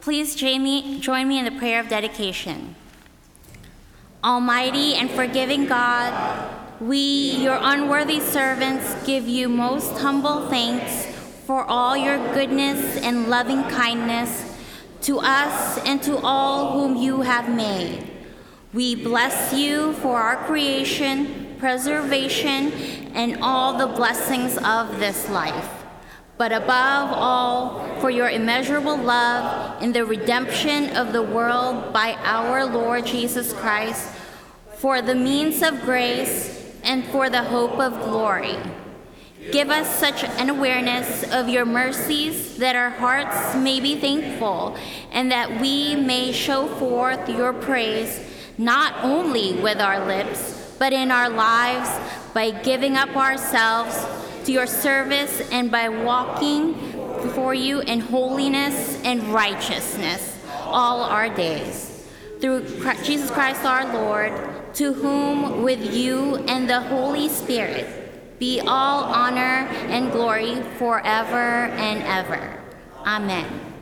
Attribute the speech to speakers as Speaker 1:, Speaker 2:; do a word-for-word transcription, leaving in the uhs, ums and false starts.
Speaker 1: Please join me, join me in the prayer of dedication. Almighty and forgiving God, we, your unworthy servants, give you most humble thanks for all your goodness and loving kindness to us and to all whom you have made. We bless you for our creation, preservation, and all the blessings of this life. But above all, for your immeasurable love in the redemption of the world by our Lord Jesus Christ, for the means of grace and for the hope of glory. Give us such an awareness of your mercies that our hearts may be thankful and that we may show forth your praise not only with our lips, but in our lives by giving up ourselves to your service and by walking before you in holiness and righteousness all our days. Through Christ, Jesus Christ our Lord, to whom with you and the Holy Spirit be all honor and glory forever and ever. Amen.